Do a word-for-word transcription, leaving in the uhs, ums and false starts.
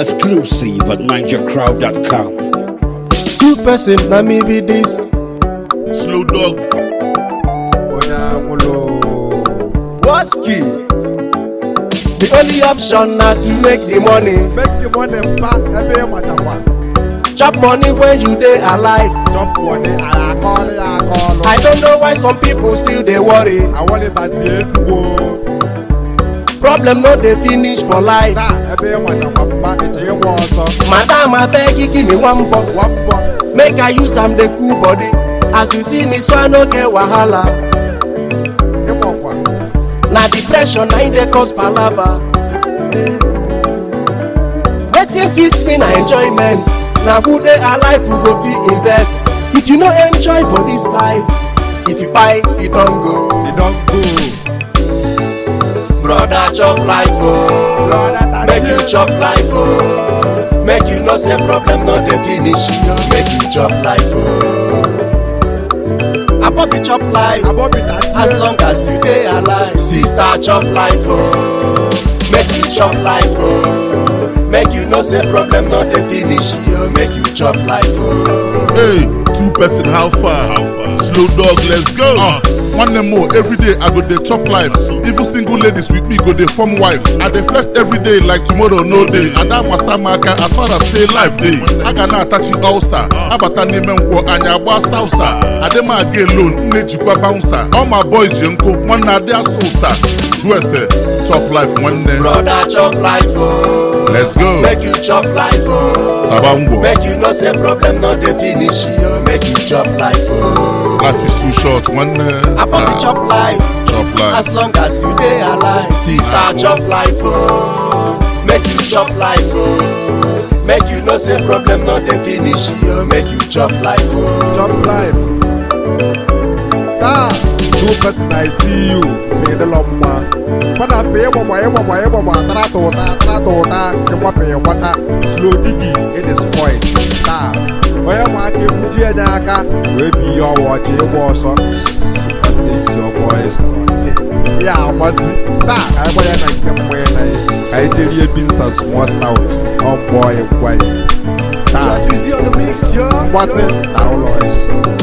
Exclusive at niger crowd dot com. Two person, let me be this. Slow dog. Waski. The only option now to make the money. Make the money back every matter one. Chop money when you dey alive. Chop money, I call it, I call it. I don't know why some people still they worry. I want it as yes, whoa. Problem no dey finish for life. Nah, every matter one back into your wall, so. Madam, I beg you give me one buck. One buck. Make I use am the cool body. As you see me, so I no get wahala. Come on, one. Na depression, na in dey cause palava. Wetin fit me na enjoyment. Na who dey alive who go fit invest. If you no enjoy for this life, if you buy, e don go. You don't go. Brother chop life oh, Brother, make you chop life oh. Make you no say problem no dey finish you. Make you chop life oh. Abobi chop life. Abobi that As long as you dey alive. Sister chop life oh. Make you chop life oh. Make you no say problem no dey finish you. Make you chop life oh. Hey, two person, how far? How far? Slow dog, let's go. Uh, one and more, every day I go dey chop life. Even single ladies with me go dey form wife. I dey flex every day like tomorrow no day. And I'm a samaka as far as say life day. I gana atachi ulcer. Abata nime nkwo anya agba salsa. Adema get loan, nejikwa bouncer. All my boys jenko, one na dia sosa. Juese, chop life one day. Brother chop life oh. Let's go. Make you chop life oh. Tabango. Make you no say problem no dey finish you. Make you chop life oh. Life is too short, one day. About the chop life. Chop life. As long as you dey alive. Sister Ah, chop life oh. Make you chop life oh. Make you no say problem no dey finish you. Make you chop life oh. Chop life. Nah, two person, I see you. Pay the lump one. But I pay what I want, I want, I want, I want, I want, pay water. Slow diggy, it is point. Nah, why am I giving Gianaka? Maybe you're watching your boss. That's your voice. Yeah, I was. Nah, I want to come when I tell you, been some small stout. Oh boy, why? Just we see on the mix, yo. What is our voice?